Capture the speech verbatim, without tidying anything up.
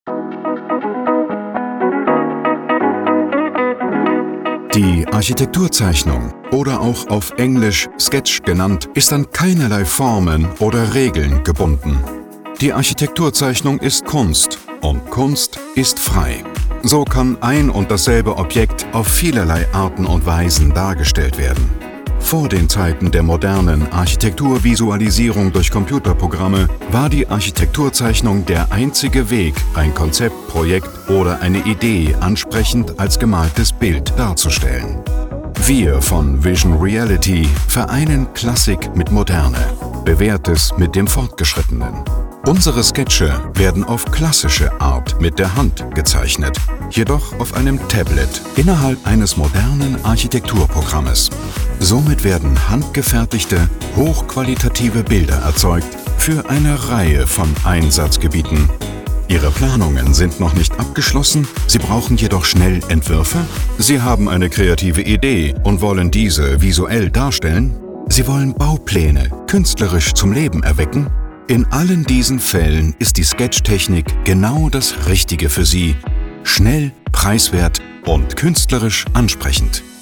Die Architekturzeichnung, oder auch auf Englisch Sketch genannt, ist an keinerlei Formen oder Regeln gebunden. Die Architekturzeichnung ist Kunst und Kunst ist frei. So kann ein und dasselbe Objekt auf vielerlei Arten und Weisen dargestellt werden. Vor den Zeiten der modernen Architekturvisualisierung durch Computerprogramme war die Architekturzeichnung der einzige Weg, ein Konzept, Projekt oder eine Idee ansprechend als gemaltes Bild darzustellen. Wir von Vision Reality vereinen Klassik mit Moderne, Bewährtes mit dem Fortgeschrittenen. Unsere Sketche werden auf klassische Art mit der Hand gezeichnet, jedoch auf einem Tablet innerhalb eines modernen Architekturprogrammes. Somit werden handgefertigte, hochqualitative Bilder erzeugt für eine Reihe von Einsatzgebieten. Ihre Planungen sind noch nicht abgeschlossen, Sie brauchen jedoch schnell Entwürfe? Sie haben eine kreative Idee und wollen diese visuell darstellen? Sie wollen Baupläne künstlerisch zum Leben erwecken? In allen diesen Fällen ist die Sketchtechnik genau das Richtige für Sie. Schnell, preiswert und künstlerisch ansprechend.